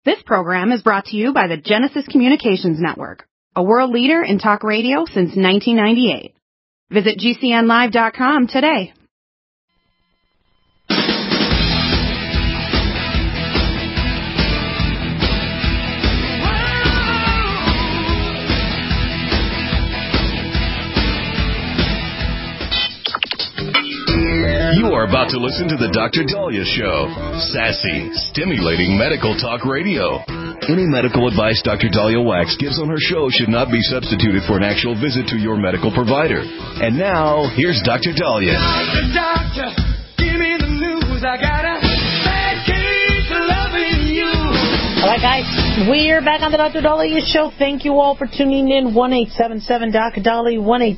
This program is brought to you by the Genesis Communications Network, a world leader in talk radio since 1998. Visit GCNlive.com today. You are about to listen to The Dr. Daliah Show. Sassy, stimulating medical talk radio. Any medical advice Dr. Daliah Wax gives on her show should not be substituted for an actual visit to your medical provider. And now, here's Dr. Daliah. Doctor, give me the news. I got a bad case of loving you. All right, guys, we're back on the Dr. Daliah Show. Thank you all for tuning in. 1-877-Dr.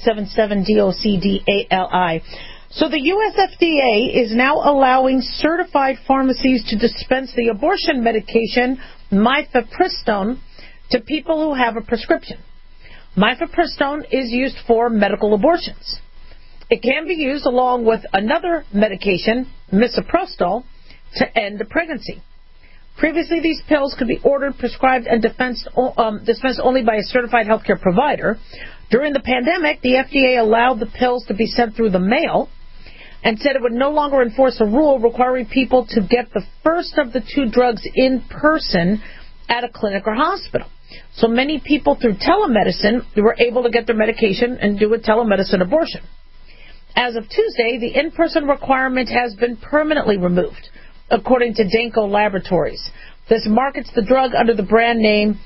1-877-DOCDALI. So the U.S. FDA is now allowing certified pharmacies to dispense the abortion medication mifepristone to people who have a prescription. Mifepristone is used for medical abortions. It can be used along with another medication, misoprostol, to end a pregnancy. Previously, these pills could be ordered, prescribed, and dispensed only by a certified healthcare provider. During the pandemic, the FDA allowed the pills to be sent through the mail and said it would no longer enforce a rule requiring people to get the first of the two drugs in person at a clinic or hospital. So many people through telemedicine were able to get their medication and do a telemedicine abortion. As of Tuesday, the in-person requirement has been permanently removed, according to Danco Laboratories. This markets the drug under the brand name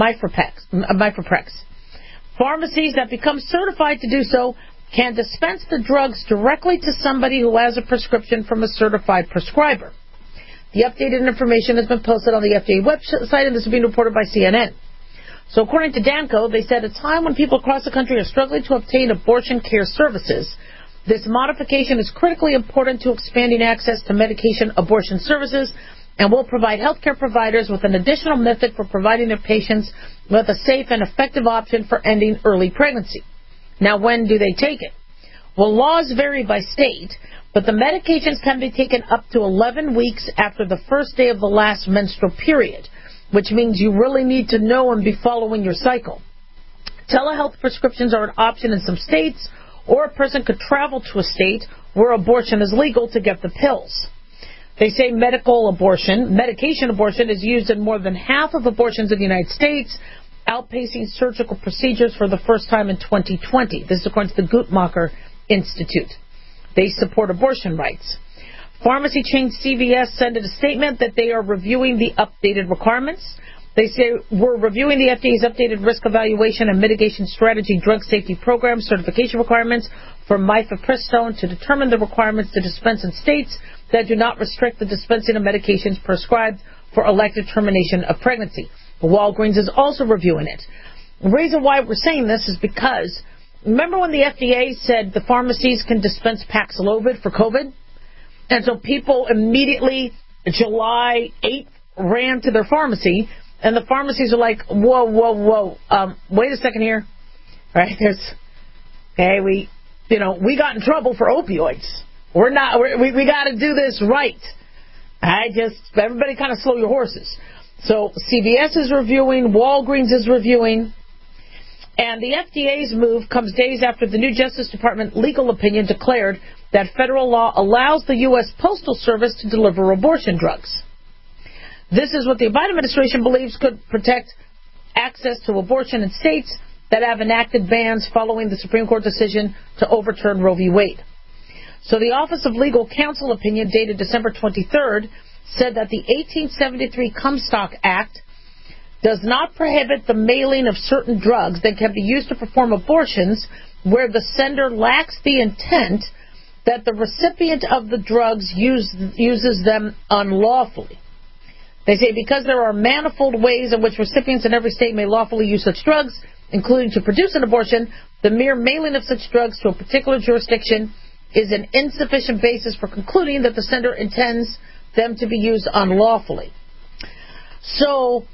Mifeprex. Pharmacies that become certified to do so can dispense the drugs directly to somebody who has a prescription from a certified prescriber. The updated information has been posted on the FDA website, and this is being reported by CNN. So according to Danco, they said at a time when people across the country are struggling to obtain abortion care services, this modification is critically important to expanding access to medication abortion services and will provide healthcare providers with an additional method for providing their patients with a safe and effective option for ending early pregnancy. Now, when do they take it? Well, laws vary by state, but the medications can be taken up to 11 weeks after the first day of the last menstrual period, which means you really need to know and be following your cycle. Telehealth prescriptions are an option in some states, or a person could travel to a state where abortion is legal to get the pills. They say medication abortion is used in more than half of abortions in the United States, outpacing surgical procedures for the first time in 2020. This is according to the Guttmacher Institute. They support abortion rights. Pharmacy chain CVS sent in a statement that they are reviewing the updated requirements. They say, we're reviewing the FDA's updated risk evaluation and mitigation strategy drug safety program certification requirements for mifepristone to determine the requirements to dispense in states that do not restrict the dispensing of medications prescribed for elective termination of pregnancy. Walgreens is also reviewing it. The reason why we're saying this is because, remember when the FDA said the pharmacies can dispense Paxlovid for COVID? And so people immediately, July 8th, ran to their pharmacy, and the pharmacies are like, whoa, wait a second here. Right? We got in trouble for opioids. We got to do this right. Everybody kind of slow your horses. So CVS is reviewing, Walgreens is reviewing, and the FDA's move comes days after the new Justice Department legal opinion declared that federal law allows the U.S. Postal Service to deliver abortion drugs. This is what the Biden administration believes could protect access to abortion in states that have enacted bans following the Supreme Court decision to overturn Roe v. Wade. So the Office of Legal Counsel opinion dated December 23rd said that the 1873 Comstock Act does not prohibit the mailing of certain drugs that can be used to perform abortions where the sender lacks the intent that the recipient of the drugs uses them unlawfully. They say because there are manifold ways in which recipients in every state may lawfully use such drugs, including to produce an abortion, the mere mailing of such drugs to a particular jurisdiction is an insufficient basis for concluding that the sender intends them to be used unlawfully. So,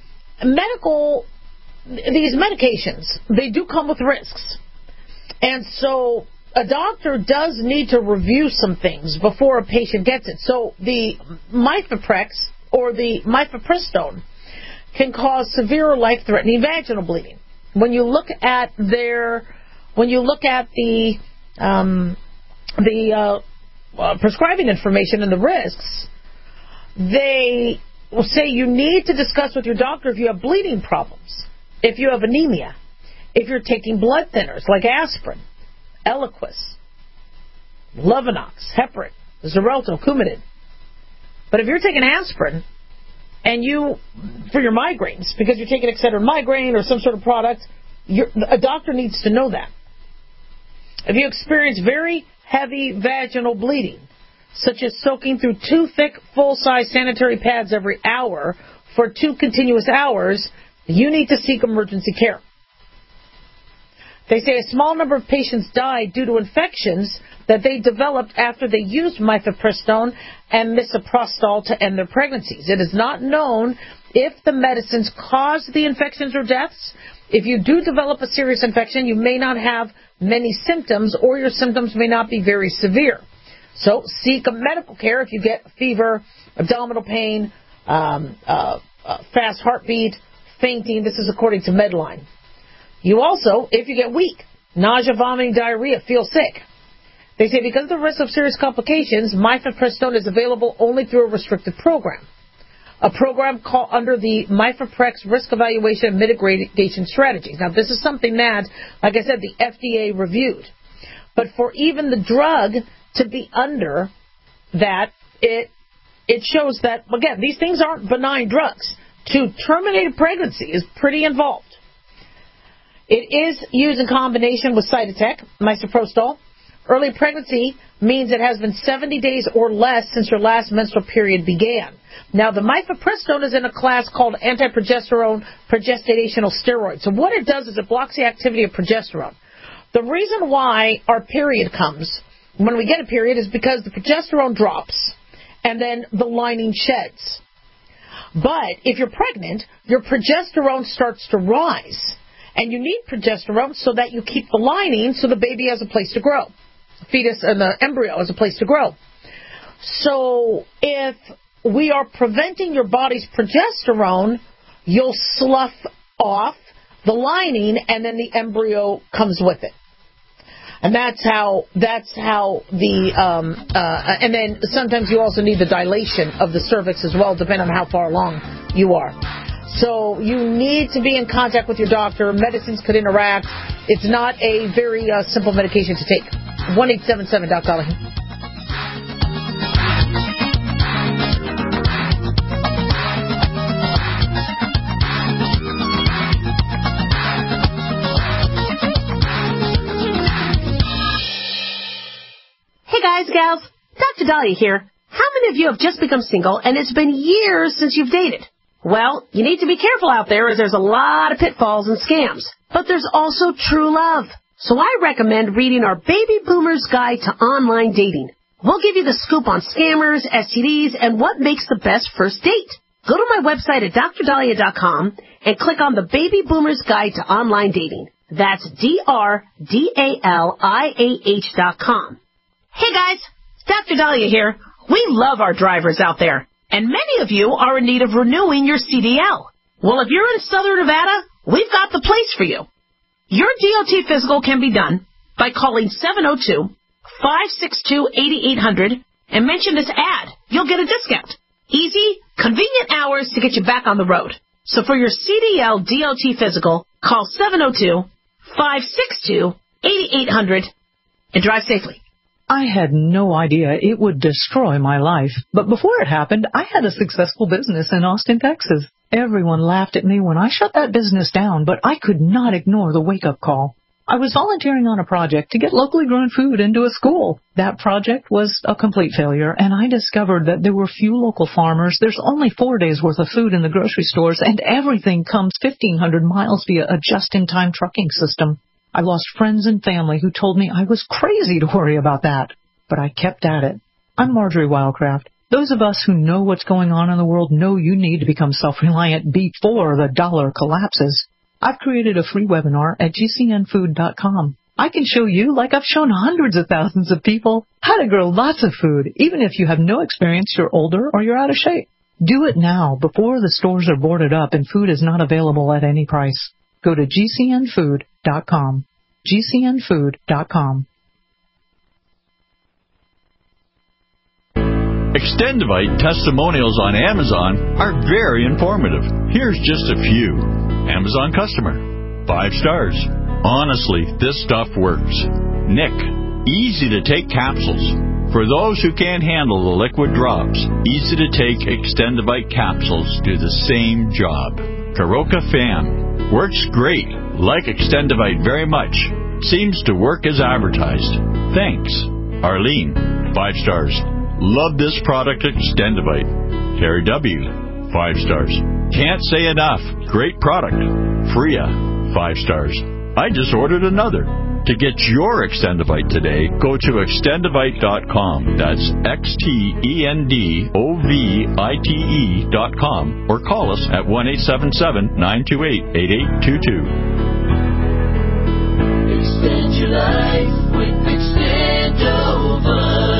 these medications, they do come with risks. And so, a doctor does need to review some things before a patient gets it. So, the Mifeprex, or the mifepristone, can cause severe or life-threatening vaginal bleeding. When you look at the prescribing information and the risks, they will say you need to discuss with your doctor if you have bleeding problems, if you have anemia, if you're taking blood thinners like aspirin, Eliquis, Lovenox, heparin, Xarelto, Coumadin. But if you're taking aspirin and for your migraines, because you're taking Excedrin migraine or some sort of product, a doctor needs to know that. If you experience very heavy vaginal bleeding, such as soaking through 2 thick, full-size sanitary pads every hour for 2 continuous hours, you need to seek emergency care. They say a small number of patients died due to infections that they developed after they used mifepristone and misoprostol to end their pregnancies. It is not known if the medicines caused the infections or deaths. If you do develop a serious infection, you may not have many symptoms, or your symptoms may not be very severe. So seek a medical care if you get fever, abdominal pain, fast heartbeat, fainting. This is according to Medline. You also, if you get weak, nausea, vomiting, diarrhea, feel sick. They say because of the risk of serious complications, mifepristone is available only through a restricted program. A program called under the Mifeprex Risk Evaluation and Mitigation Strategies. Now, this is something that, like I said, the FDA reviewed. But for even the drug to be under that, it shows that, again, these things aren't benign drugs. To terminate a pregnancy is pretty involved. It is used in combination with Cytotec, misoprostol. Early pregnancy means it has been 70 days or less since your last menstrual period began. Now, the mifepristone is in a class called antiprogesterone progestational steroids. So what it does is it blocks the activity of progesterone. The reason why our period comes when we get a period is because the progesterone drops and then the lining sheds. But if you're pregnant, your progesterone starts to rise. And you need progesterone so that you keep the lining so the baby has a place to grow. The fetus and the embryo has a place to grow. So if we are preventing your body's progesterone, you'll slough off the lining and then the embryo comes with it. And that's how and then sometimes you also need the dilation of the cervix as well, depending on how far along you are. So you need to be in contact with your doctor. Medicines could interact. It's not a very simple medication to take. 1-877-DOC-DOLLY. Hey guys, gals, Dr. Dahlia here. How many of you have just become single and it's been years since you've dated? Well, you need to be careful out there as there's a lot of pitfalls and scams. But there's also true love. So I recommend reading our Baby Boomer's Guide to Online Dating. We'll give you the scoop on scammers, STDs, and what makes the best first date. Go to my website at drdahlia.com and click on the Baby Boomer's Guide to Online Dating. That's DRDALIAH.com. Hey guys, Dr. Dahlia here. We love our drivers out there. And many of you are in need of renewing your CDL. Well, if you're in Southern Nevada, we've got the place for you. Your DOT physical can be done by calling 702-562-8800 and mention this ad. You'll get a discount. Easy, convenient hours to get you back on the road. So for your CDL DOT physical, call 702-562-8800 and drive safely. I had no idea it would destroy my life. But before it happened, I had a successful business in Austin, Texas. Everyone laughed at me when I shut that business down, but I could not ignore the wake-up call. I was volunteering on a project to get locally grown food into a school. That project was a complete failure, and I discovered that there were few local farmers. There's only 4 days' worth of food in the grocery stores, and everything comes 1,500 miles via a just-in-time trucking system. I lost friends and family who told me I was crazy to worry about that. But I kept at it. I'm Marjorie Wildcraft. Those of us who know what's going on in the world know you need to become self-reliant before the dollar collapses. I've created a free webinar at gcnfood.com. I can show you, like I've shown hundreds of thousands of people, how to grow lots of food, even if you have no experience, you're older, or you're out of shape. Do it now before the stores are boarded up and food is not available at any price. Go to GCNfood.com. GCNfood.com. Extendivite testimonials on Amazon are very informative. Here's just a few. Amazon customer. 5 stars. Honestly, this stuff works. Nick. Easy to take capsules. For those who can't handle the liquid drops, easy to take Extendivite capsules do the same job. Karoka fan. Works great. Like Extendivite very much. Seems to work as advertised. Thanks. Arlene. 5 stars. Love this product, Extendivite. Terry W. 5 stars. Can't say enough. Great product. Freya. 5 stars. I just ordered another. To get your Extendivite today, go to Extendivite.com. That's XTENDOVITE.com or call us at 1-877-928-8822. Extend your life with Extendovite.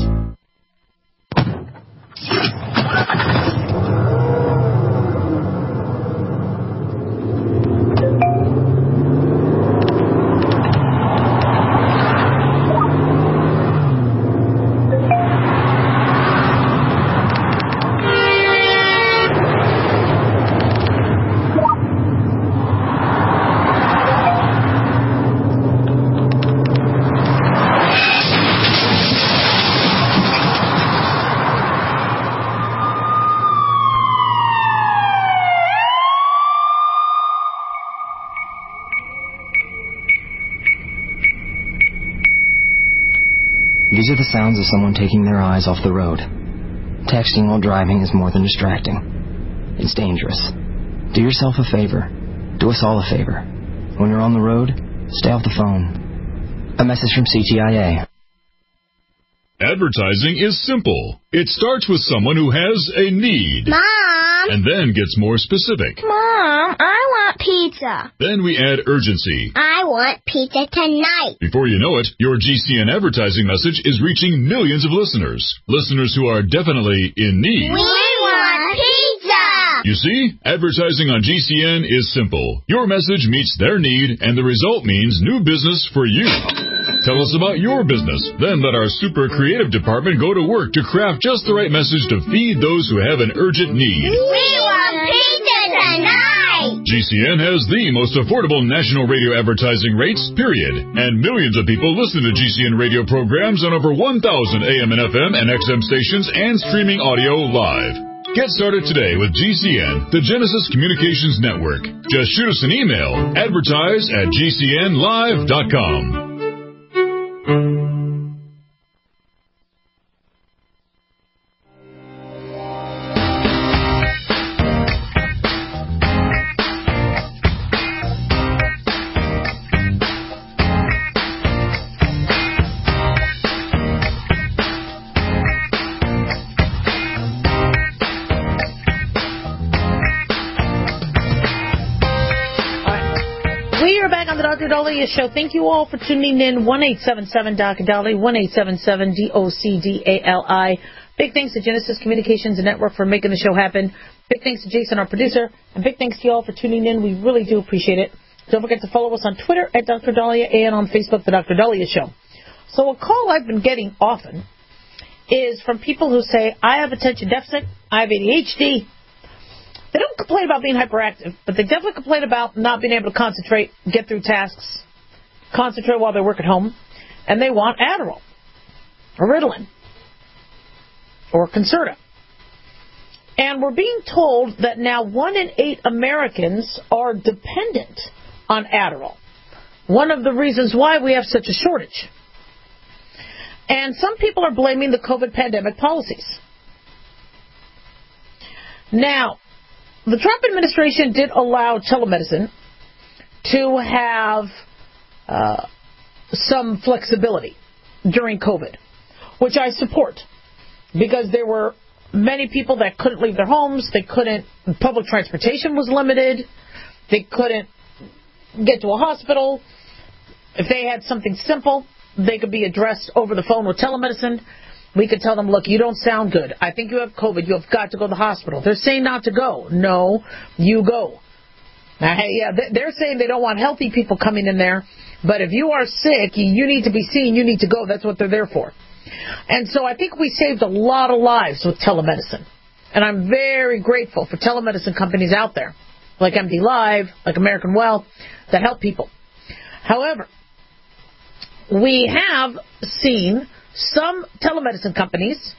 These are the sounds of someone taking their eyes off the road. Texting while driving is more than distracting. It's dangerous. Do yourself a favor. Do us all a favor. When you're on the road, stay off the phone. A message from CTIA. Advertising is simple. It starts with someone who has a need. Mom! And then gets more specific. Mom, I want pizza. Then we add urgency. I want pizza tonight. Before you know it, your GCN advertising message is reaching millions of listeners. Listeners who are definitely in need. We want pizza! You see, advertising on GCN is simple. Your message meets their need, and the result means new business for you. Tell us about your business. Then let our super creative department go to work to craft just the right message to feed those who have an urgent need. We want pizza tonight! GCN has the most affordable national radio advertising rates, period. And millions of people listen to GCN radio programs on over 1,000 AM and FM and XM stations and streaming audio live. Get started today with GCN, the Genesis Communications Network. Just shoot us an email, advertise@gcnlive.com. Dr. Dahlia Show. Thank you all for tuning in. 1-877-Dr. 1-877-DOCDALI. Big thanks to Genesis Communications Network for making the show happen. Big thanks to Jason, our producer. And big thanks to you all for tuning in. We really do appreciate it. Don't forget to follow us on Twitter at Dr. Dahlia and on Facebook, The Dr. Dahlia Show. So a call I've been getting often is from people who say, I have attention deficit, I have ADHD. They don't complain about being hyperactive, but they definitely complain about not being able to concentrate, get through tasks, concentrate while they work at home, and they want Adderall, or Ritalin, or Concerta. And we're being told that now 1 in 8 Americans are dependent on Adderall. One of the reasons why we have such a shortage. And some people are blaming the COVID pandemic policies. Now, the Trump administration did allow telemedicine to have some flexibility during COVID, which I support, because there were many people that couldn't leave their homes. Public transportation was limited. They couldn't get to a hospital. If they had something simple, they could be addressed over the phone with telemedicine. We could tell them, look, you don't sound good. I think you have COVID. You have got to go to the hospital. They're saying not to go. No, you go. Now, hey, yeah, they're saying they don't want healthy people coming in there. But if you are sick, you need to be seen. You need to go. That's what they're there for. And so I think we saved a lot of lives with telemedicine. And I'm very grateful for telemedicine companies out there, like MD Live, like American Wealth, that help people. However, we have seen some telemedicine companies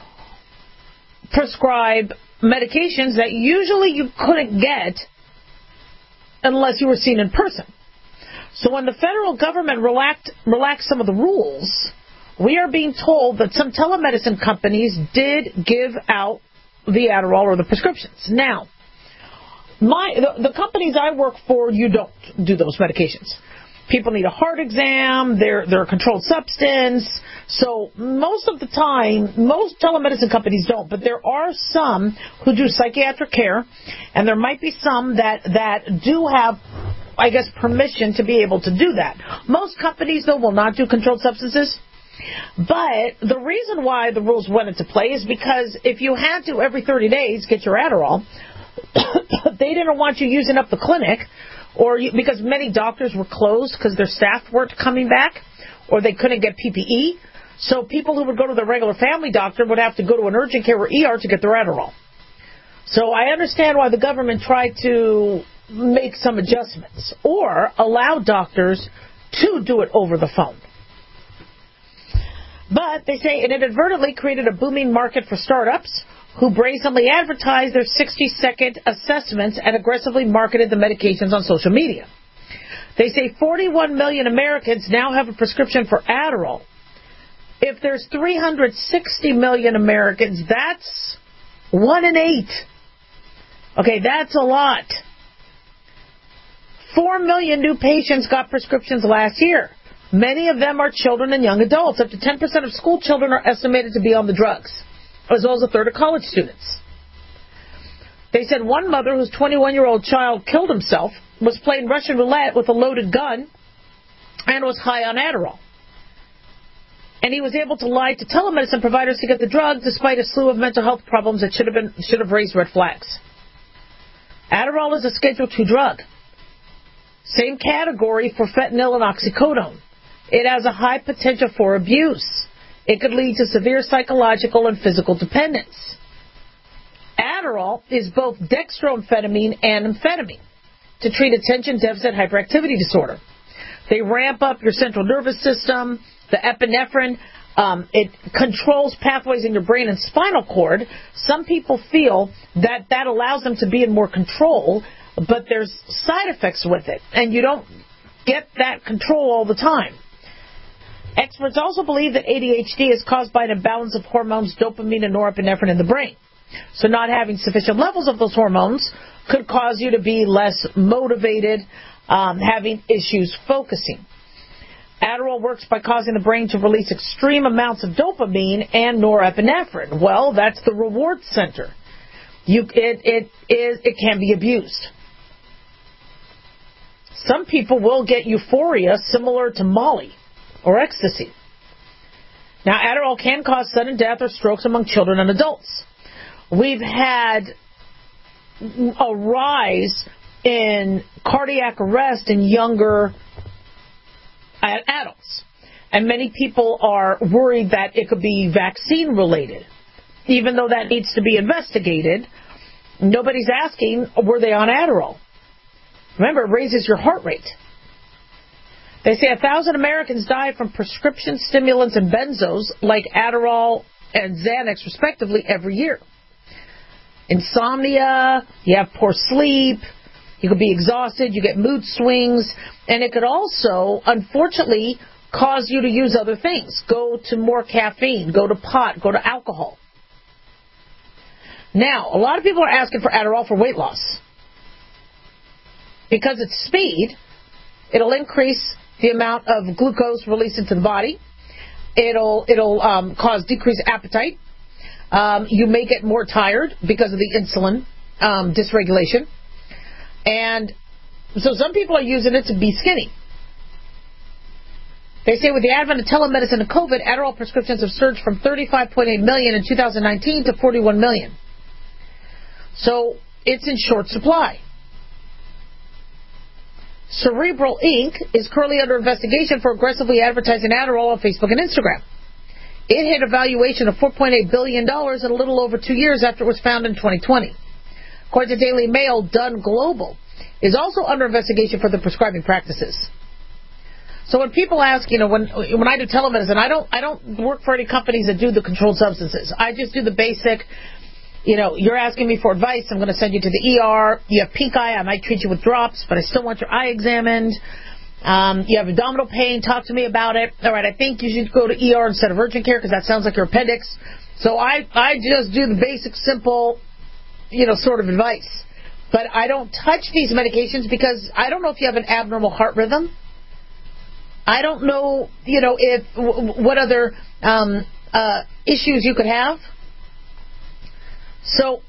prescribe medications that usually you couldn't get unless you were seen in person. So when the federal government relaxed some of the rules, we are being told that some telemedicine companies did give out the Adderall or the prescriptions. Now, the companies I work for, you don't do those medications. People need a heart exam, they're a controlled substance. So most of the time, most telemedicine companies don't, but there are some who do psychiatric care, and there might be some that do have, I guess, permission to be able to do that. Most companies, though, will not do controlled substances. But the reason why the rules went into play is because if you had to every 30 days get your Adderall, they didn't want you using up the clinic, because many doctors were closed because their staff weren't coming back, or they couldn't get PPE. So people who would go to their regular family doctor would have to go to an urgent care or ER to get their Adderall. So I understand why the government tried to make some adjustments or allow doctors to do it over the phone. But they say it inadvertently created a booming market for startups who brazenly advertised their 60-second assessments and aggressively marketed the medications on social media. They say 41 million Americans now have a prescription for Adderall. If there's 360 million Americans, that's 1 in 8. Okay, that's a lot. 4 million new patients got prescriptions last year. Many of them are children and young adults. Up to 10% of school children are estimated to be on the drugs, as well as a third of college students. They said one mother whose 21-year-old child killed himself was playing Russian roulette with a loaded gun and was high on Adderall. And he was able to lie to telemedicine providers to get the drug despite a slew of mental health problems that should have raised red flags. Adderall is a Schedule II drug. Same category for fentanyl and oxycodone. It has a high potential for abuse. It could lead to severe psychological and physical dependence. Adderall is both dextroamphetamine and amphetamine to treat attention deficit hyperactivity disorder. They ramp up your central nervous system, the epinephrine. It controls pathways in your brain and spinal cord. Some people feel that allows them to be in more control, but there's side effects with it, and you don't get that control all the time. Experts also believe that ADHD is caused by an imbalance of hormones dopamine and norepinephrine in the brain. So not having sufficient levels of those hormones could cause you to be less motivated, having issues focusing. Adderall works by causing the brain to release extreme amounts of dopamine and norepinephrine. Well, that's the reward center. It can be abused. Some people will get euphoria similar to Molly or ecstasy. Now, Adderall can cause sudden death or strokes among children and adults. We've had a rise in cardiac arrest in younger adults. And many people are worried that it could be vaccine related. Even though that needs to be investigated, nobody's asking, were they on Adderall? Remember, it raises your heart rate. They say 1,000 Americans die from prescription stimulants and benzos like Adderall and Xanax, respectively, every year. Insomnia, you have poor sleep, you could be exhausted, you get mood swings, and it could also, unfortunately, cause you to use other things. Go to more caffeine, go to pot, go to alcohol. Now, a lot of people are asking for Adderall for weight loss. Because it's speed, it'll increase the amount of glucose released into the body. It'll cause decreased appetite. You may get more tired because of the insulin dysregulation. And so some people are using it to be skinny. They say with the advent of telemedicine and COVID, Adderall prescriptions have surged from 35.8 million in 2019 to 41 million. So it's in short supply. Cerebral Inc. is currently under investigation for aggressively advertising Adderall on Facebook and Instagram. It hit a valuation of $4.8 billion in a little over 2 years after it was found in 2020. According to Daily Mail, Dunn Global is also under investigation for the prescribing practices. So when people ask, when I do telemedicine, I don't work for any companies that do the controlled substances. I just do the basic, you're asking me for advice, I'm going to send you to the ER. You have pink eye, I might treat you with drops, but I still want your eye examined. You have abdominal pain, talk to me about it. All right, I think you should go to ER instead of urgent care because that sounds like your appendix. So I just do the basic, simple, sort of advice. But I don't touch these medications because I don't know if you have an abnormal heart rhythm. I don't know, what other issues you could have. So,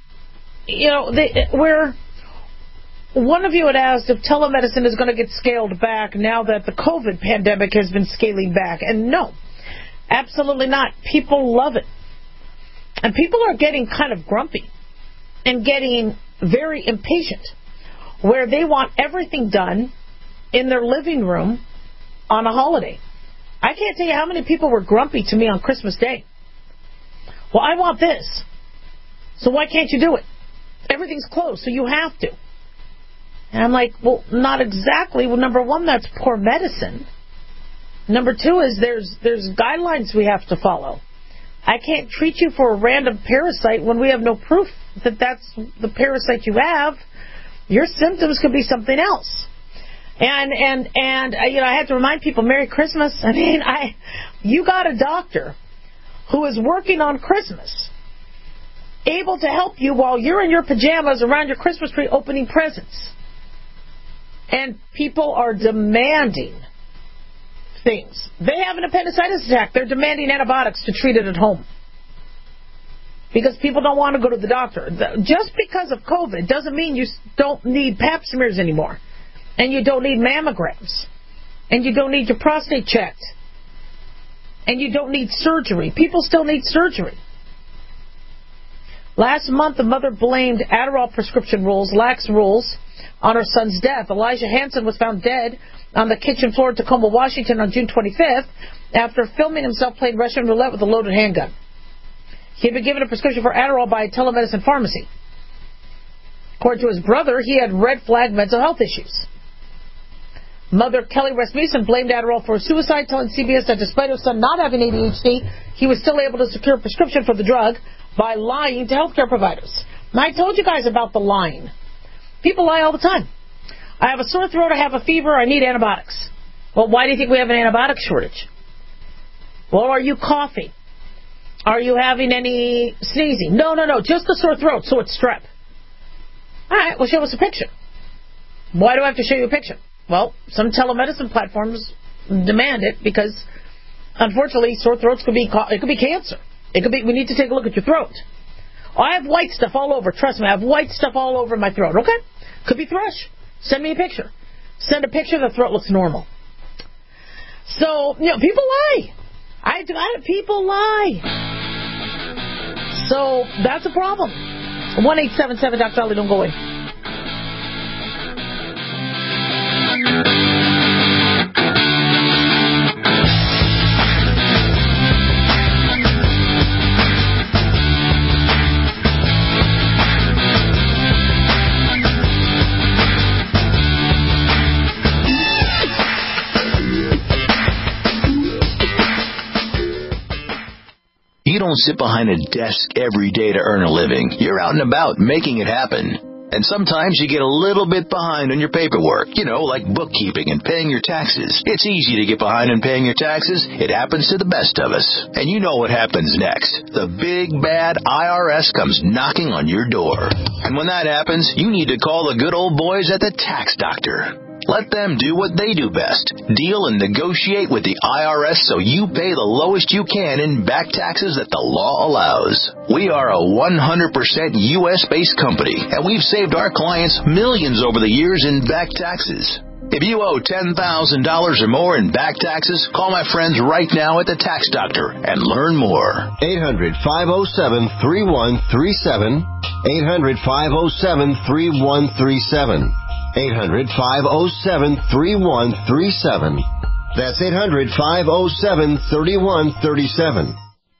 one of you had asked if telemedicine is going to get scaled back now that the COVID pandemic has been scaling back. And no, absolutely not. People love it. And people are getting kind of grumpy and getting very impatient, where they want everything done in their living room on a holiday. I can't tell you how many people were grumpy to me on Christmas Day. Well, I want this. So why can't you do it? Everything's closed, so you have to. And I'm like, well, not exactly. Well, number one, that's poor medicine. Number two is there's guidelines we have to follow. I can't treat you for a random parasite when we have no proof that that's the parasite you have. Your symptoms could be something else. And I had to remind people, Merry Christmas. I mean, you got a doctor who is working on Christmas, able to help you while you're in your pajamas around your Christmas tree opening presents. And people are demanding things. They have an appendicitis attack. They're demanding antibiotics to treat it at home. Because people don't want to go to the doctor. Just because of COVID doesn't mean you don't need pap smears anymore. And you don't need mammograms. And you don't need your prostate checked. And you don't need surgery. People still need surgery. Last month, the mother blamed Adderall prescription rules, lax rules, on her son's death. Elijah Hansen was found dead on the kitchen floor in Tacoma, Washington on June 25th after filming himself playing Russian roulette with a loaded handgun. He had been given a prescription for Adderall by a telemedicine pharmacy. According to his brother, he had red flag mental health issues. Mother Kelly Rasmussen blamed Adderall for suicide, telling CBS that despite her son not having ADHD, he was still able to secure a prescription for the drug by lying to healthcare providers. Now, I told you guys about the lying. People lie all the time. I have a sore throat, I have a fever, I need antibiotics. Well, why do you think we have an antibiotic shortage? Well, are you coughing? Are you having any sneezing? No, just the sore throat, so it's strep. All right, well, show us a picture. Why do I have to show you a picture? Well, some telemedicine platforms demand it because, unfortunately, sore throats could be cancer. It could be, we need to take a look at your throat. Oh, I have white stuff all over. Trust me, I have white stuff all over my throat. Okay, could be thrush. Send me a picture. Send a picture, the throat looks normal. So, people lie. People lie. So, that's a problem. 1-877 Dr. Dolly, don't go away. You don't sit behind a desk every day to earn a living. You're out and about making it happen. And sometimes you get a little bit behind on your paperwork, like bookkeeping and paying your taxes. It's easy to get behind on paying your taxes. It happens to the best of us. And you know what happens next. The big, bad IRS comes knocking on your door. And when that happens, you need to call the good old boys at the Tax Doctor. Let them do what they do best. Deal and negotiate with the IRS so you pay the lowest you can in back taxes that the law allows. We are a 100% U.S.-based company, and we've saved our clients millions over the years in back taxes. If you owe $10,000 or more in back taxes, call my friends right now at the Tax Doctor and learn more. 800-507-3137. 800-507-3137. 800-507-3137. That's 800-507-3137.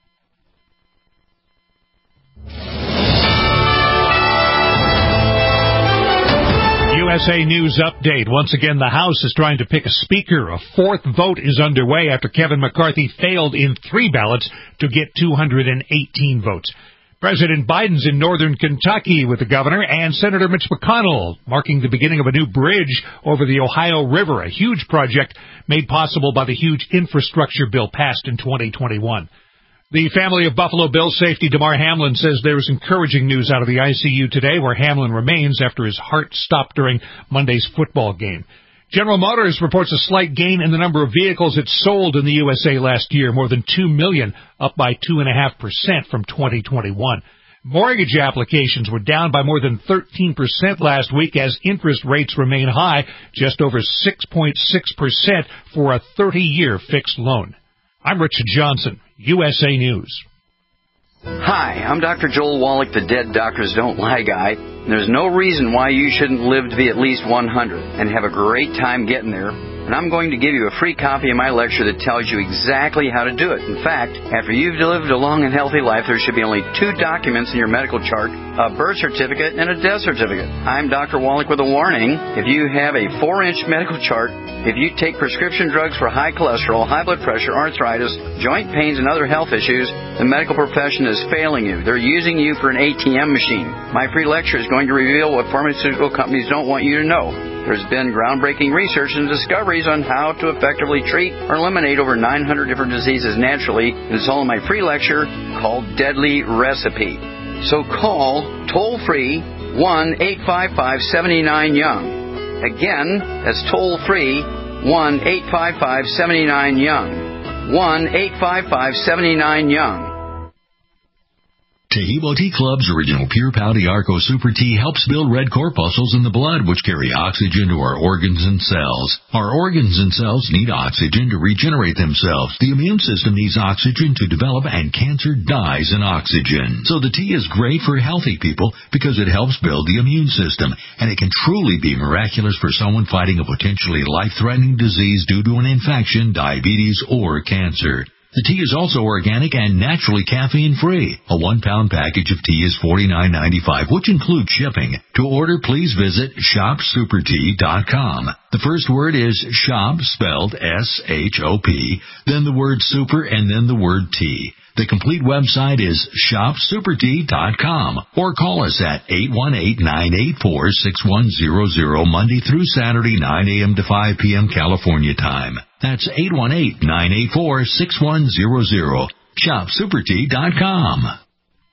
USA News Update. Once again, the House is trying to pick a speaker. A fourth vote is underway after Kevin McCarthy failed in 3 ballots to get 218 votes. President Biden's in northern Kentucky with the governor and Senator Mitch McConnell, marking the beginning of a new bridge over the Ohio River, a huge project made possible by the huge infrastructure bill passed in 2021. The family of Buffalo Bills safety Damar Hamlin says there is encouraging news out of the ICU today, where Hamlin remains after his heart stopped during Monday's football game. General Motors reports a slight gain in the number of vehicles it sold in the USA last year, more than 2 million, up by 2.5% from 2021. Mortgage applications were down by more than 13% last week as interest rates remain high, just over 6.6% for a 30-year fixed loan. I'm Richard Johnson, USA News. Hi, I'm Dr. Joel Wallach, the Dead Doctors Don't Lie guy. There's no reason why you shouldn't live to be at least 100 and have a great time getting there. And I'm going to give you a free copy of my lecture that tells you exactly how to do it. In fact, after you've lived a long and healthy life, there should be only 2 documents in your medical chart, a birth certificate and a death certificate. I'm Dr. Wallach with a warning. If you have a 4-inch medical chart, if you take prescription drugs for high cholesterol, high blood pressure, arthritis, joint pains, and other health issues, the medical profession is failing you. They're using you for an ATM machine. My free lecture is going to reveal what pharmaceutical companies don't want you to know. There's been groundbreaking research and discoveries on how to effectively treat or eliminate over 900 different diseases naturally. It's all in my free lecture called Deadly Recipe. So call toll-free 1-855-79-YOUNG. Again, that's toll-free 1-855-79-YOUNG. 1-855-79-YOUNG. Tehebo Tea Club's original Pure Pau Arco Super Tea helps build red corpuscles in the blood, which carry oxygen to our organs and cells. Our organs and cells need oxygen to regenerate themselves. The immune system needs oxygen to develop, and cancer dies in oxygen. So the tea is great for healthy people because it helps build the immune system, and it can truly be miraculous for someone fighting a potentially life-threatening disease due to an infection, diabetes, or cancer. The tea is also organic and naturally caffeine-free. A 1-pound package of tea is $49.95, which includes shipping. To order, please visit shopsupertea.com. The first word is shop, spelled S-H-O-P, then the word super, and then the word tea. The complete website is shopsupertea.com, or call us at 818-984-6100 Monday through Saturday, 9 a.m. to 5 p.m. California time. That's 818-984-6100. shopsupertea.com.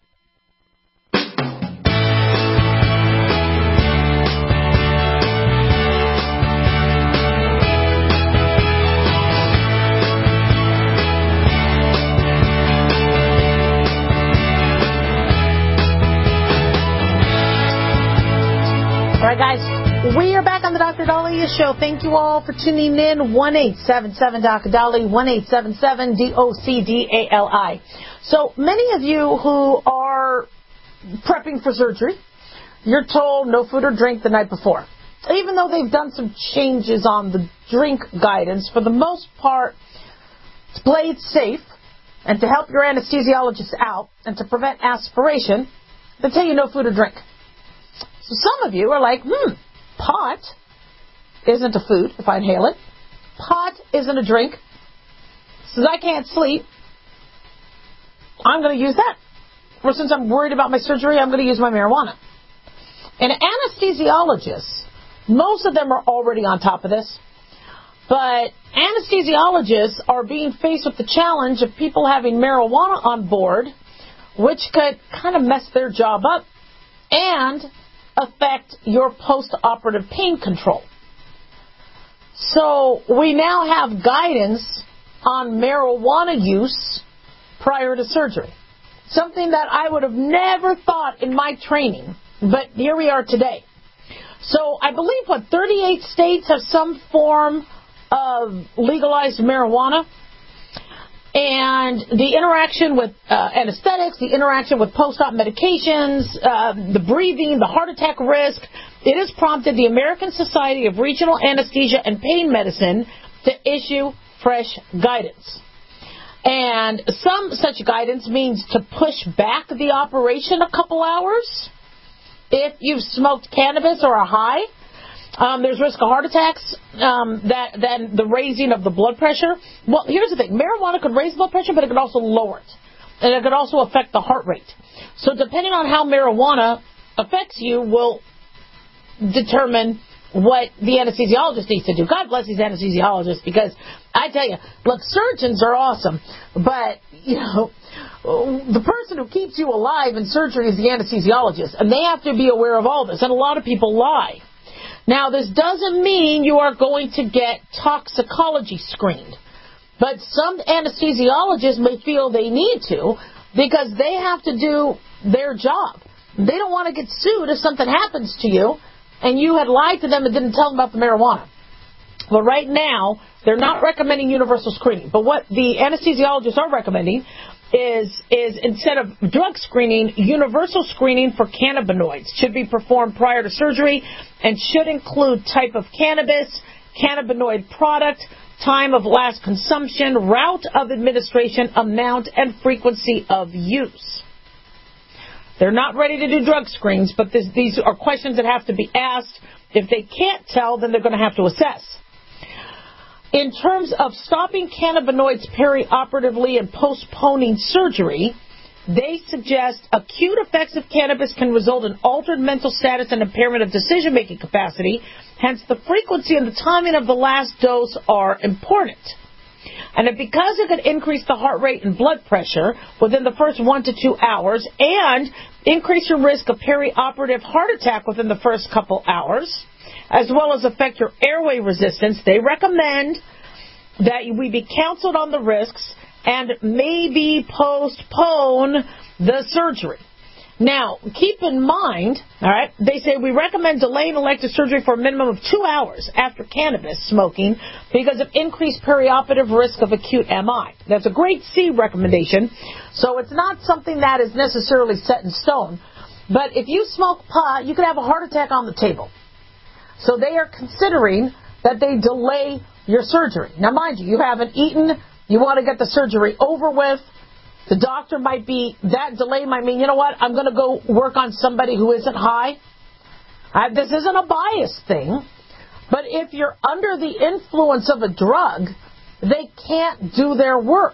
All right, guys, we are back on the Dr. Dahlia Show. Thank you all for tuning in. 1-877-Dr. 1-877-DOCDALI. So many of you who are prepping for surgery, you're told no food or drink the night before. Even though they've done some changes on the drink guidance, for the most part, to play it safe and to help your anesthesiologist out and to prevent aspiration, they tell you no food or drink. So some of you are like, pot isn't a food if I inhale it. Pot isn't a drink. Since I can't sleep, I'm going to use that. Or since I'm worried about my surgery, I'm going to use my marijuana. And anesthesiologists, most of them are already on top of this. But anesthesiologists are being faced with the challenge of people having marijuana on board, which could kind of mess their job up and affect your post-operative pain control. So we now have guidance on marijuana use prior to surgery. Something that I would have never thought in my training, but here we are today. So I believe, 38 states have some form of legalized marijuana. And the interaction with anesthetics, the interaction with post-op medications, the breathing, the heart attack risk, it has prompted the American Society of Regional Anesthesia and Pain Medicine to issue fresh guidance. And some such guidance means to push back the operation a couple hours if you've smoked cannabis or are high. There's risk of heart attacks, than the raising of the blood pressure. Well, here's the thing. Marijuana could raise blood pressure, but it could also lower it. And it could also affect the heart rate. So depending on how marijuana affects you will determine what the anesthesiologist needs to do. God bless these anesthesiologists, because I tell you, look, surgeons are awesome, but, the person who keeps you alive in surgery is the anesthesiologist, and they have to be aware of all this, and a lot of people lie. Now, this doesn't mean you are going to get toxicology screened, but some anesthesiologists may feel they need to because they have to do their job. They don't want to get sued if something happens to you and you had lied to them and didn't tell them about the marijuana. Well, right now, they're not recommending universal screening, but what the anesthesiologists are recommending is instead of drug screening, universal screening for cannabinoids should be performed prior to surgery and should include type of cannabis, cannabinoid product, time of last consumption, route of administration, amount, and frequency of use. They're not ready to do drug screens, but these are questions that have to be asked. If they can't tell, then they're going to have to assess. In terms of stopping cannabinoids perioperatively and postponing surgery, they suggest acute effects of cannabis can result in altered mental status and impairment of decision-making capacity. Hence, the frequency and the timing of the last dose are important. And because it could increase the heart rate and blood pressure within the first 1 to 2 hours and increase your risk of perioperative heart attack within the first couple hours, as well as affect your airway resistance, they recommend that we be counseled on the risks and maybe postpone the surgery. Now, keep in mind, all right, they say we recommend delaying elective surgery for a minimum of 2 hours after cannabis smoking because of increased perioperative risk of acute MI. That's a grade C recommendation, so it's not something that is necessarily set in stone. But if you smoke pot, you could have a heart attack on the table. So they are considering that they delay your surgery. Now, mind you, you haven't eaten, you want to get the surgery over with. The doctor that delay might mean, you know what, I'm going to go work on somebody who isn't high. This isn't a bias thing, but if you're under the influence of a drug, they can't do their work.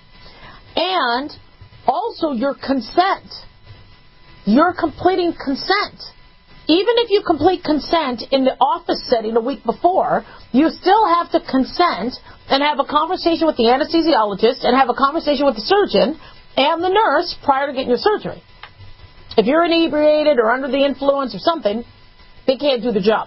And also your consent. You're completing consent. Even if you complete consent in the office setting a week before, you still have to consent and have a conversation with the anesthesiologist and have a conversation with the surgeon and the nurse prior to getting your surgery. If you're inebriated or under the influence or something, they can't do the job.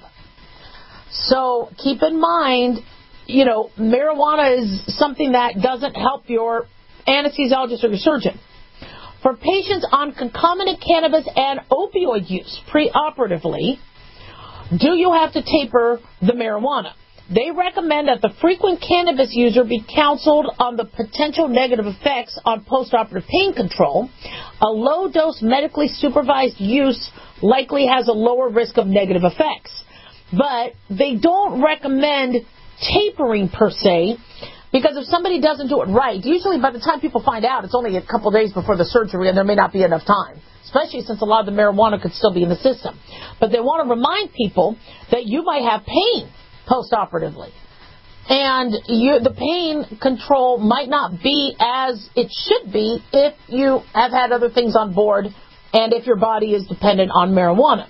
So keep in mind, marijuana is something that doesn't help your anesthesiologist or your surgeon. For patients on concomitant cannabis and opioid use preoperatively, do you have to taper the marijuana? They recommend that the frequent cannabis user be counseled on the potential negative effects on postoperative pain control. A low-dose medically supervised use likely has a lower risk of negative effects. But they don't recommend tapering per se, because if somebody doesn't do it right, usually by the time people find out, it's only a couple days before the surgery and there may not be enough time, especially since a lot of the marijuana could still be in the system. But they want to remind people that you might have pain post-operatively. And the pain control might not be as it should be if you have had other things on board and if your body is dependent on marijuana.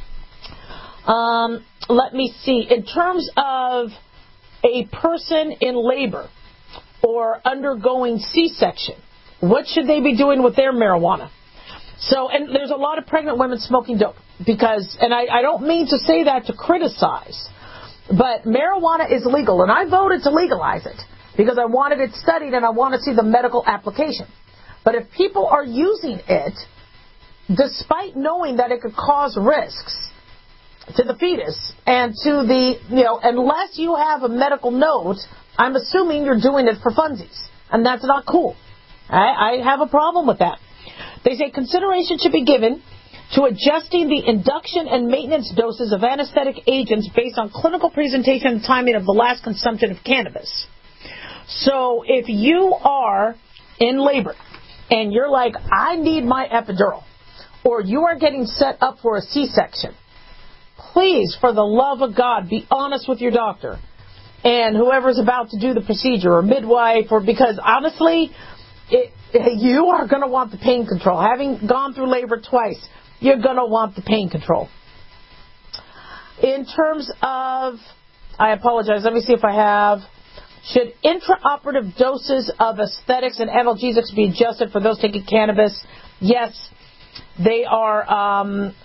Let me see. In terms of a person in labor or undergoing C-section, what should they be doing with their marijuana? And there's a lot of pregnant women smoking dope and I don't mean to say that to criticize, but marijuana is legal, and I voted to legalize it because I wanted it studied and I want to see the medical application. But if people are using it, despite knowing that it could cause risks, to the fetus and to the, unless you have a medical note, I'm assuming you're doing it for funsies. And that's not cool. I have a problem with that. They say consideration should be given to adjusting the induction and maintenance doses of anesthetic agents based on clinical presentation and timing of the last consumption of cannabis. So if you are in labor and you're like, I need my epidural, or you are getting set up for a C-section, please, for the love of God, be honest with your doctor and whoever's about to do the procedure, or midwife, or because honestly, you are going to want the pain control. Having gone through labor twice, you're going to want the pain control. In terms of, I apologize, let me see if I have, should intraoperative doses of aesthetics and analgesics be adjusted for those taking cannabis? Yes, they are.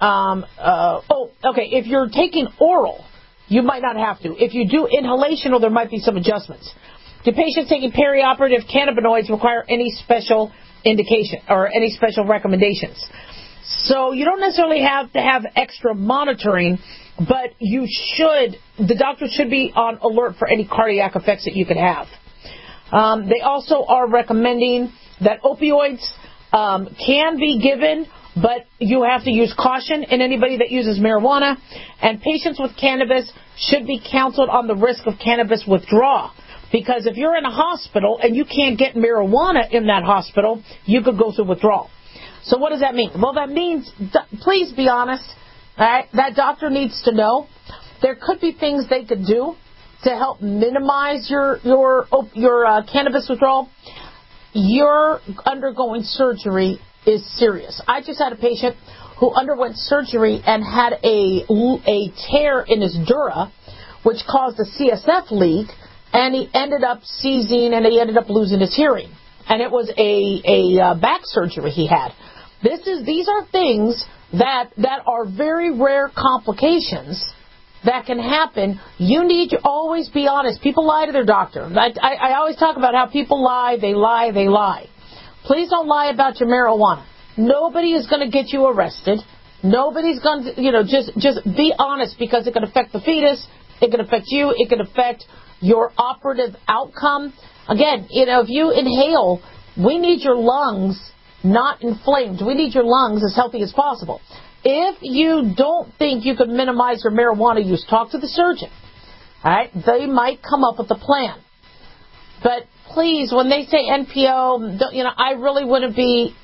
Okay, if you're taking oral, you might not have to. If you do inhalational, there might be some adjustments. Do patients taking perioperative cannabinoids require any special indication or any special recommendations? So you don't necessarily have to have extra monitoring, but the doctor should be on alert for any cardiac effects that you could have. They also are recommending that opioids can be given, but you have to use caution in anybody that uses marijuana. And patients with cannabis should be counseled on the risk of cannabis withdrawal. Because if you're in a hospital and you can't get marijuana in that hospital, you could go through withdrawal. So what does that mean? Well, that means, please be honest, all right? That doctor needs to know. There could be things they could do to help minimize your cannabis withdrawal. Your undergoing surgery is serious. I just had a patient who underwent surgery and had a tear in his dura, which caused a CSF leak, and he ended up seizing and he ended up losing his hearing. And it was a back surgery he had. These are things that are very rare complications that can happen. You need to always be honest. People lie to their doctor. I always talk about how people lie, they lie, they lie. Please don't lie about your marijuana. Nobody is going to get you arrested. Nobody's going to, just be honest, because it can affect the fetus, it can affect you, it can affect your operative outcome. Again, if you inhale, we need your lungs not inflamed. We need your lungs as healthy as possible. If you don't think you can minimize your marijuana use, talk to the surgeon. All right? They might come up with a plan. But please, when they say NPO, I really wouldn't be,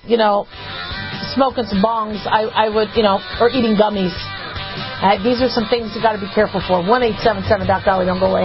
smoking some bongs. I would, or eating gummies. These are some things you got to be careful for. 1-877 Dr. Dolly, don't go away.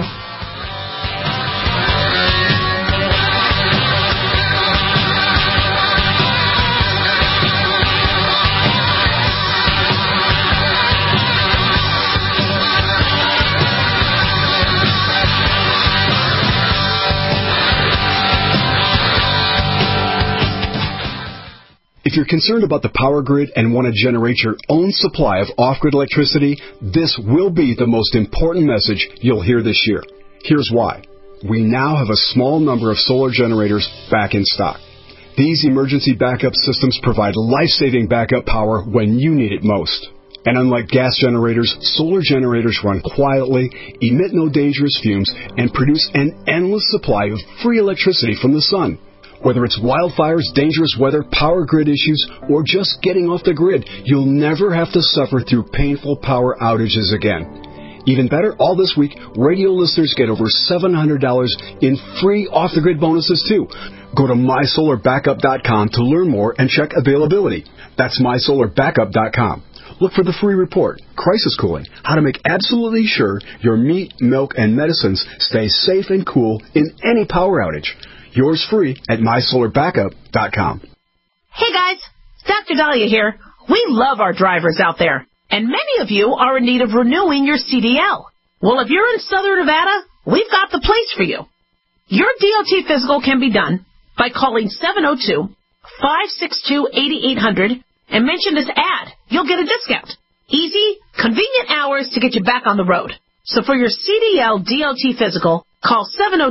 If you're concerned about the power grid and want to generate your own supply of off-grid electricity, this will be the most important message you'll hear this year. Here's why. We now have a small number of solar generators back in stock. These emergency backup systems provide life-saving backup power when you need it most. And unlike gas generators, solar generators run quietly, emit no dangerous fumes, and produce an endless supply of free electricity from the sun. Whether it's wildfires, dangerous weather, power grid issues, or just getting off the grid, you'll never have to suffer through painful power outages again. Even better, all this week, radio listeners get over $700 in free off-the-grid bonuses, too. Go to mysolarbackup.com to learn more and check availability. That's mysolarbackup.com. Look for the free report, Crisis Cooling, how to make absolutely sure your meat, milk, and medicines stay safe and cool in any power outage. Yours free at mysolarbackup.com. Hey guys, Dr. Dahlia here. We love our drivers out there, and many of you are in need of renewing your CDL. Well, if you're in Southern Nevada, we've got the place for you. Your DOT physical can be done by calling 702-562-8800 and mention this ad. You'll get a discount. Easy, convenient hours to get you back on the road. So for your CDL DOT physical, call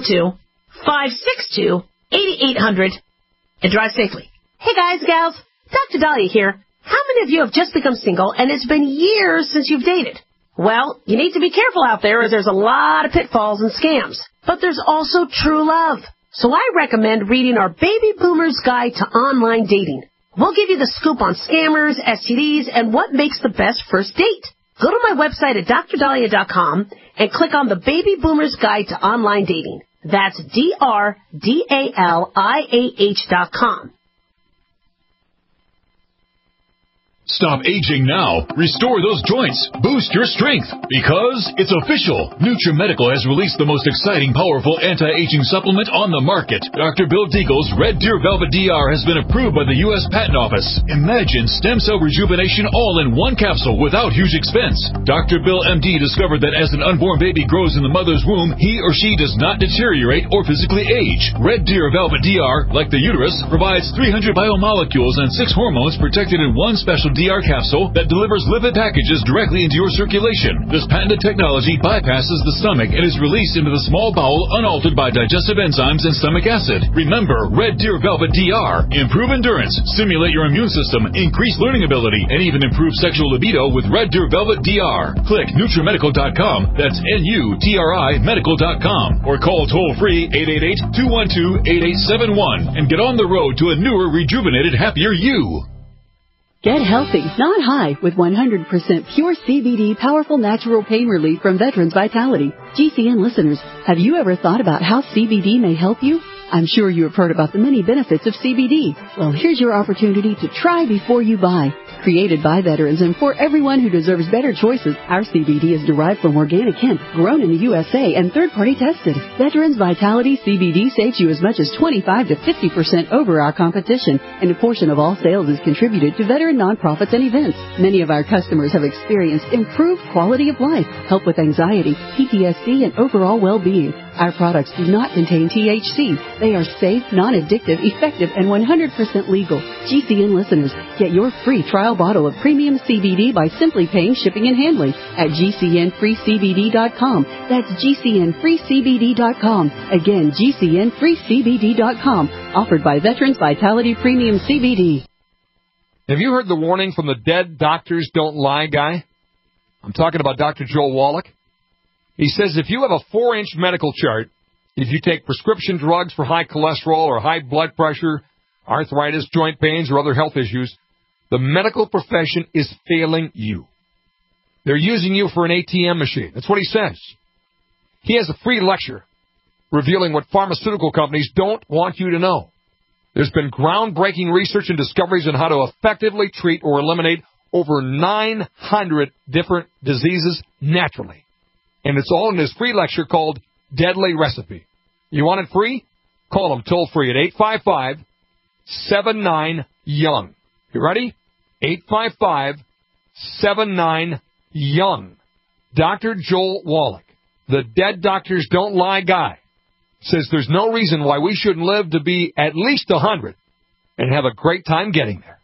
702-562-8800 and drive safely. Hey guys, gals, Dr. Dahlia here. How many of you have just become single and it's been years since you've dated? Well, you need to be careful out there as there's a lot of pitfalls and scams. But there's also true love. So I recommend reading our Baby Boomer's Guide to Online Dating. We'll give you the scoop on scammers, STDs, and what makes the best first date. Go to my website at drdahlia.com and click on the Baby Boomer's Guide to Online Dating. That's DRDALIAH.com. Stop aging now. Restore those joints. Boost your strength. Because it's official. NutriMedical has released the most exciting, powerful anti-aging supplement on the market. Dr. Bill Deagle's Red Deer Velvet DR has been approved by the U.S. Patent Office. Imagine stem cell rejuvenation all in one capsule without huge expense. Dr. Bill MD discovered that as an unborn baby grows in the mother's womb, he or she does not deteriorate or physically age. Red Deer Velvet DR, like the uterus, provides 300 biomolecules and 6 hormones protected in one special DR capsule that delivers lipid packages directly into your circulation. This patented technology bypasses the stomach and is released into the small bowel unaltered by digestive enzymes and stomach acid. Remember, Red Deer Velvet DR. Improve endurance, stimulate your immune system, increase learning ability, and even improve sexual libido with Red Deer Velvet DR. Click NutriMedical.com, that's NUTRI Medical.com, or call toll-free 888-212-8871 and get on the road to a newer, rejuvenated, happier you. Get healthy, not high, with 100% pure CBD powerful natural pain relief from Veterans Vitality. GCN listeners, have you ever thought about how CBD may help you? I'm sure you have heard about the many benefits of CBD. Well, here's your opportunity to try before you buy. Created by veterans and for everyone who deserves better choices, our CBD is derived from organic hemp, grown in the USA and third-party tested. Veterans Vitality CBD saves you as much as 25 to 50% over our competition, and a portion of all sales is contributed to veteran nonprofits and events. Many of our customers have experienced improved quality of life, help with anxiety, PTSD, and overall well-being. Our products do not contain THC. They are safe, non-addictive, effective, and 100% legal. GCN listeners, get your free trial bottle of premium CBD by simply paying shipping and handling at GCNFreeCBD.com. That's GCNFreeCBD.com. Again, GCNFreeCBD.com. Offered by Veterans Vitality Premium CBD. Have you heard the warning from the Dead Doctors Don't Lie guy? I'm talking about Dr. Joel Wallach. He says if you have a 4-inch medical chart, if you take prescription drugs for high cholesterol or high blood pressure, arthritis, joint pains, or other health issues, the medical profession is failing you. They're using you for an ATM machine. That's what he says. He has a free lecture revealing what pharmaceutical companies don't want you to know. There's been groundbreaking research and discoveries on how to effectively treat or eliminate over 900 different diseases naturally. And it's all in this free lecture called Deadly Recipe. You want it free? Call them toll-free at 855-79-YOUNG. You ready? 855-79-YOUNG. Dr. Joel Wallach, the Dead Doctors Don't Lie guy, says there's no reason why we shouldn't live to be at least 100 and have a great time getting there.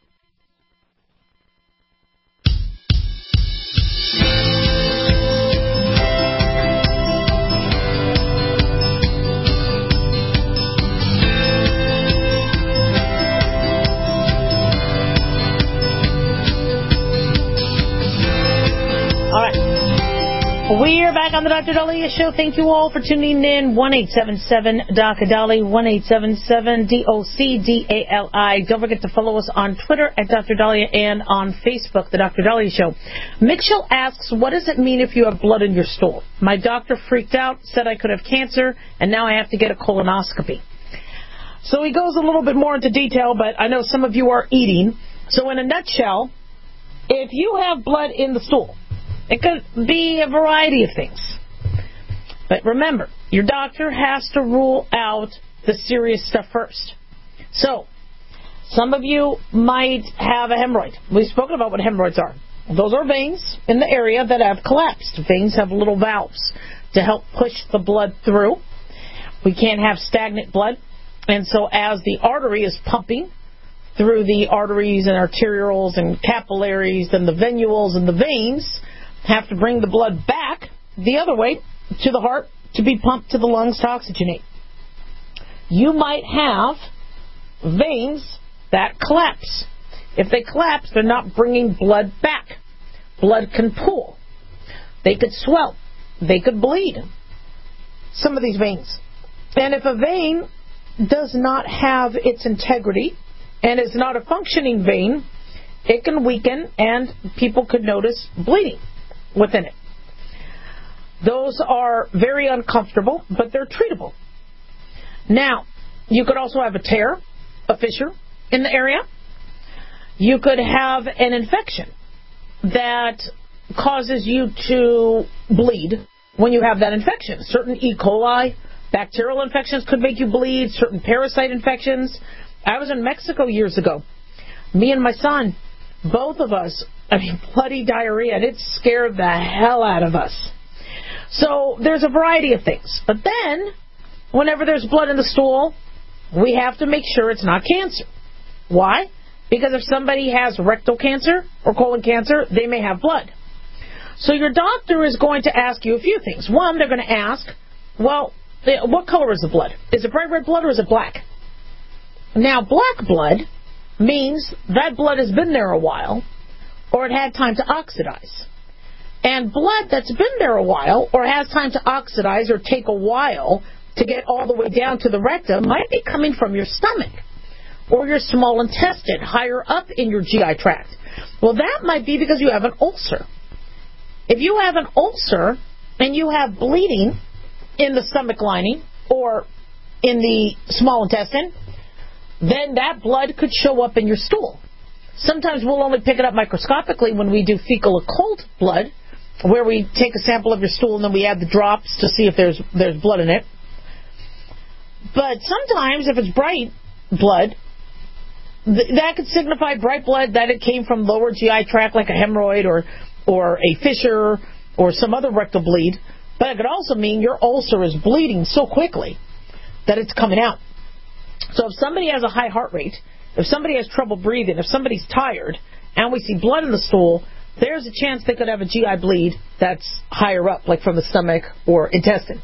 We're back on the Dr. Dahlia Show. Thank you all for tuning in. 1-877-DOC-DALI, 1-877-DOC-DALI. Don't forget to follow us on Twitter at Dr. Dahlia and on Facebook, The Dr. Dahlia Show. Mitchell asks, what does it mean if you have blood in your stool? My doctor freaked out, said I could have cancer, and now I have to get a colonoscopy. So he goes a little bit more into detail, but I know some of you are eating. So in a nutshell, if you have blood in the stool, it could be a variety of things. But remember, your doctor has to rule out the serious stuff first. So, some of you might have a hemorrhoid. We've spoken about what hemorrhoids are. Those are veins in the area that have collapsed. Veins have little valves to help push the blood through. We can't have stagnant blood. And so as the artery is pumping through the arteries and arterioles and capillaries and the venules and the veins, have to bring the blood back the other way to the heart to be pumped to the lungs to oxygenate. You might have veins that collapse. If they collapse, they're not bringing blood back. Blood can pool. They could swell. They could bleed. Some of these veins. And if a vein does not have its integrity and is not a functioning vein, it can weaken and people could notice bleeding within it. Those are very uncomfortable, but they're treatable. Now, you could also have a tear, a fissure in the area. You could have an infection that causes you to bleed when you have that infection. Certain E. coli, bacterial infections could make you bleed, certain parasite infections. I was in Mexico years ago. Me and my son, both of us, bloody diarrhea, and it scared the hell out of us. So there's a variety of things. But then, whenever there's blood in the stool, we have to make sure it's not cancer. Why? Because if somebody has rectal cancer or colon cancer, they may have blood. So your doctor is going to ask you a few things. One, they're going to ask, well, what color is the blood? Is it bright red blood or is it black? Now, black blood means that blood has been there a while or it had time to oxidize. And blood that's been there a while or has time to oxidize or take a while to get all the way down to the rectum might be coming from your stomach or your small intestine, higher up in your GI tract. Well, that might be because you have an ulcer. If you have an ulcer and you have bleeding in the stomach lining or in the small intestine, then that blood could show up in your stool. Sometimes we'll only pick it up microscopically when we do fecal occult blood, where we take a sample of your stool and then we add the drops to see if there's blood in it. But sometimes if it's bright blood, that could signify bright blood that it came from lower GI tract like a hemorrhoid or a fissure or some other rectal bleed. But it could also mean your ulcer is bleeding so quickly that it's coming out. So if somebody has a high heart rate, if somebody has trouble breathing, if somebody's tired, and we see blood in the stool, there's a chance they could have a GI bleed that's higher up, like from the stomach or intestine.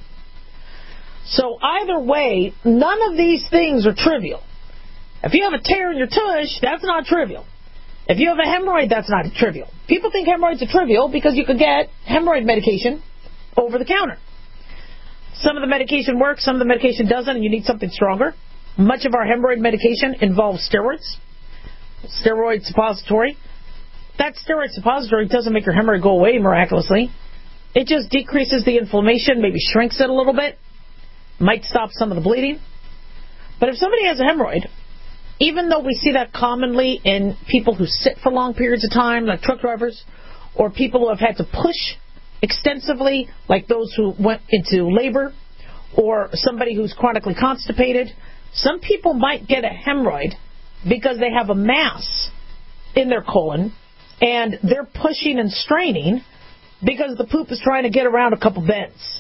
So either way, none of these things are trivial. If you have a tear in your tush, that's not trivial. If you have a hemorrhoid, that's not trivial. People think hemorrhoids are trivial because you could get hemorrhoid medication over the counter. Some of the medication works, some of the medication doesn't, and you need something stronger. Much of our hemorrhoid medication involves steroids, steroid suppository. That steroid suppository doesn't make your hemorrhoid go away miraculously. It just decreases the inflammation, maybe shrinks it a little bit, might stop some of the bleeding. But if somebody has a hemorrhoid, even though we see that commonly in people who sit for long periods of time, like truck drivers, or people who have had to push extensively, like those who went into labor, or somebody who's chronically constipated, some people might get a hemorrhoid because they have a mass in their colon, and they're pushing and straining because the poop is trying to get around a couple bends.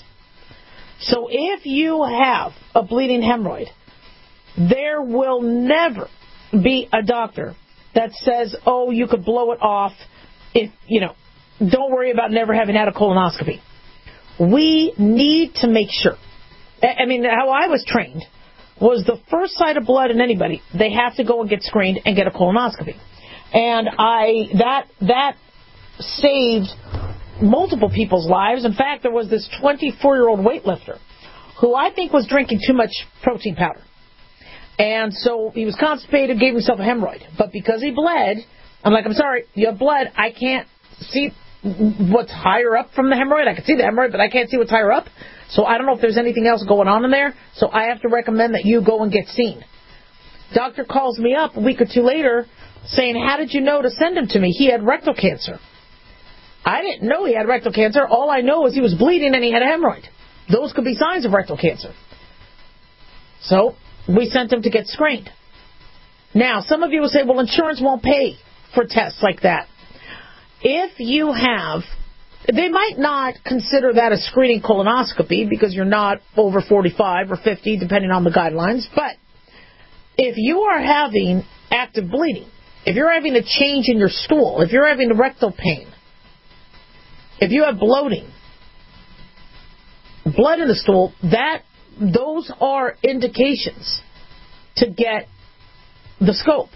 So if you have a bleeding hemorrhoid, there will never be a doctor that says, oh, you could blow it off if, don't worry about never having had a colonoscopy. We need to make sure. How I was trained was the first sight of blood in anybody, they have to go and get screened and get a colonoscopy. And that saved multiple people's lives. In fact, there was this 24-year-old weightlifter who I think was drinking too much protein powder. And so he was constipated, gave himself a hemorrhoid. But because he bled, I'm like, I'm sorry, you have blood. I can't see what's higher up from the hemorrhoid. I can see the hemorrhoid, but I can't see what's higher up. So I don't know if there's anything else going on in there. So I have to recommend that you go and get seen. Doctor calls me up a week or two later saying, how did you know to send him to me? He had rectal cancer. I didn't know he had rectal cancer. All I know is he was bleeding and he had a hemorrhoid. Those could be signs of rectal cancer. So we sent him to get screened. Now, some of you will say, well, insurance won't pay for tests like that. If you have, they might not consider that a screening colonoscopy because you're not over 45 or 50, depending on the guidelines. But if you are having active bleeding, if you're having a change in your stool, if you're having rectal pain, if you have bloating, blood in the stool, those are indications to get the scope.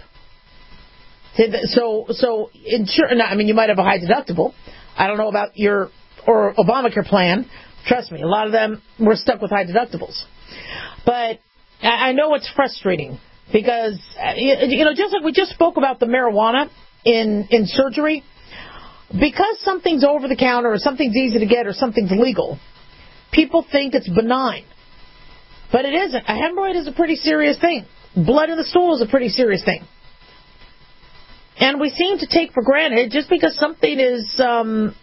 So you might have a high deductible. I don't know about your or Obamacare plan. Trust me, a lot of them were stuck with high deductibles. But I know it's frustrating because, just like we just spoke about the marijuana in surgery, because something's over the counter or something's easy to get or something's legal, people think it's benign. But it isn't. A hemorrhoid is a pretty serious thing. Blood in the stool is a pretty serious thing. And we seem to take for granted just because something is over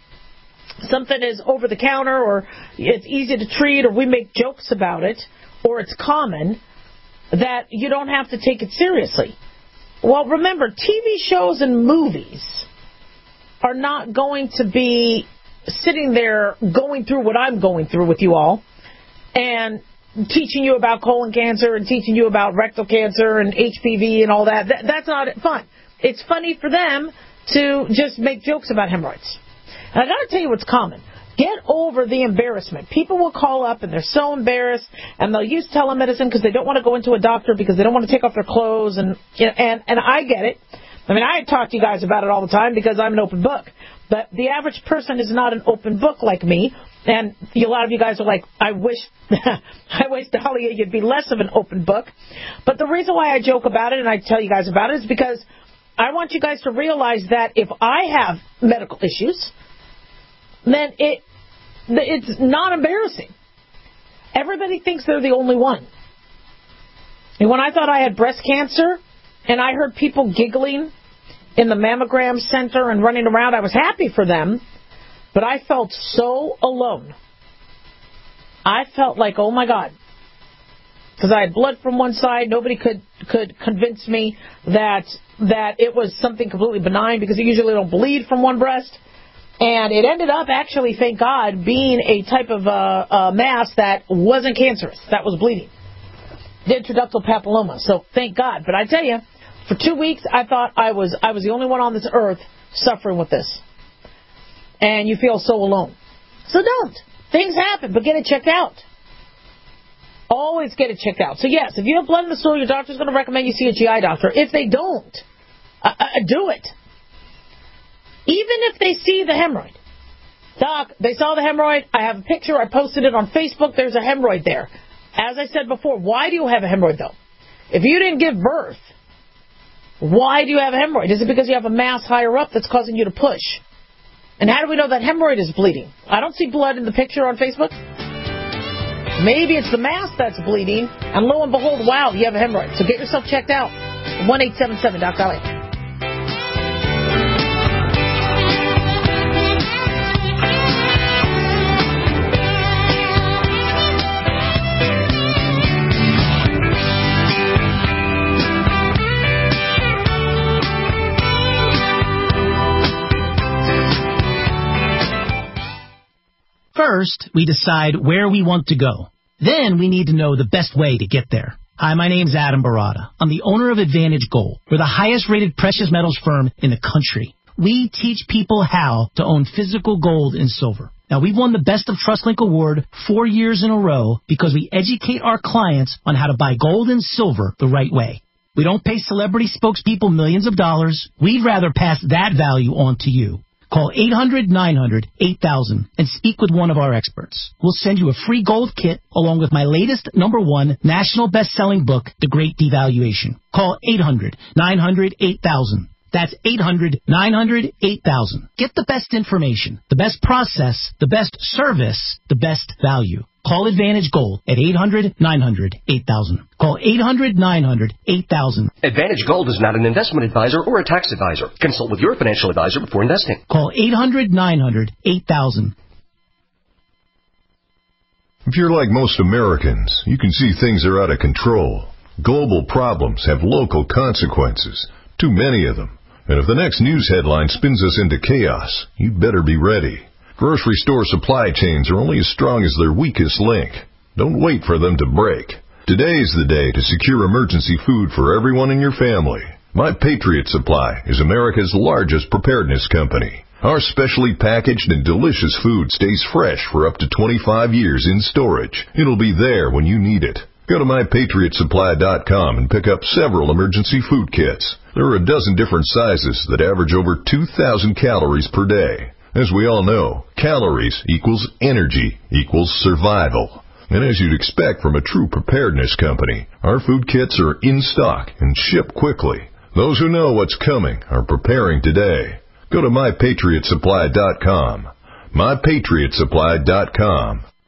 the counter or it's easy to treat or we make jokes about it or it's common, that you don't have to take it seriously. Well, remember, TV shows and movies are not going to be sitting there going through what I'm going through with you all and teaching you about colon cancer and teaching you about rectal cancer and HPV and all that. That's not fun. It's funny for them to just make jokes about hemorrhoids. And I got to tell you what's common. Get over the embarrassment. People will call up and they're so embarrassed and they'll use telemedicine because they don't want to go into a doctor because they don't want to take off their clothes and I get it. I mean, I talk to you guys about it all the time because I'm an open book. But the average person is not an open book like me. And a lot of you guys are like, I wish Dahlia, you'd be less of an open book. But the reason why I joke about it and I tell you guys about it is because I want you guys to realize that if I have medical issues, then it's not embarrassing. Everybody thinks they're the only one. And when I thought I had breast cancer and I heard people giggling in the mammogram center and running around, I was happy for them, but I felt so alone. I felt like, oh my God, because I had blood from one side. Nobody could convince me that it was something completely benign because I usually don't bleed from one breast. And it ended up actually, thank God, being a type of mass that wasn't cancerous, that was bleeding. The intraductal papilloma. So thank God. But I tell you, for 2 weeks, I thought I was the only one on this earth suffering with this. And you feel so alone. So don't. Things happen, but get it checked out. Always get it checked out. So yes, if you have blood in the stool, your doctor's going to recommend you see a GI doctor. If they don't, do it. Even if they see the hemorrhoid. Doc, they saw the hemorrhoid. I have a picture. I posted it on Facebook. There's a hemorrhoid there. As I said before, why do you have a hemorrhoid, though? If you didn't give birth, why do you have a hemorrhoid? Is it because you have a mass higher up that's causing you to push? And how do we know that hemorrhoid is bleeding? I don't see blood in the picture on Facebook. Maybe it's the mass that's bleeding, and lo and behold, wow, you have a hemorrhoid. So get yourself checked out. 1-877-DOC-DALIA. First, we decide where we want to go. Then we need to know the best way to get there. Hi, my name's Adam Barada. I'm the owner of Advantage Gold. We're the highest-rated precious metals firm in the country. We teach people how to own physical gold and silver. Now, we've won the Best of TrustLink Award 4 years in a row because we educate our clients on how to buy gold and silver the right way. We don't pay celebrity spokespeople millions of dollars. We'd rather pass that value on to you. Call 800-900-8000 and speak with one of our experts. We'll send you a free gold kit along with my latest #1 national best-selling book, The Great Devaluation. Call 800-900-8000. That's 800-900-8000. Get the best information, the best process, the best service, the best value. Call Advantage Gold at 800-900-8000. Call 800-900-8000. Advantage Gold is not an investment advisor or a tax advisor. Consult with your financial advisor before investing. Call 800-900-8000. If you're like most Americans, you can see things are out of control. Global problems have local consequences. Too many of them. And if the next news headline spins us into chaos, you better be ready. Grocery store supply chains are only as strong as their weakest link. Don't wait for them to break. Today's the day to secure emergency food for everyone in your family. My Patriot Supply is America's largest preparedness company. Our specially packaged and delicious food stays fresh for up to 25 years in storage. It'll be there when you need it. Go to MyPatriotSupply.com and pick up several emergency food kits. There are a dozen different sizes that average over 2,000 calories per day. As we all know, calories equals energy equals survival. And as you'd expect from a true preparedness company, our food kits are in stock and ship quickly. Those who know what's coming are preparing today. Go to MyPatriotSupply.com. MyPatriotSupply.com.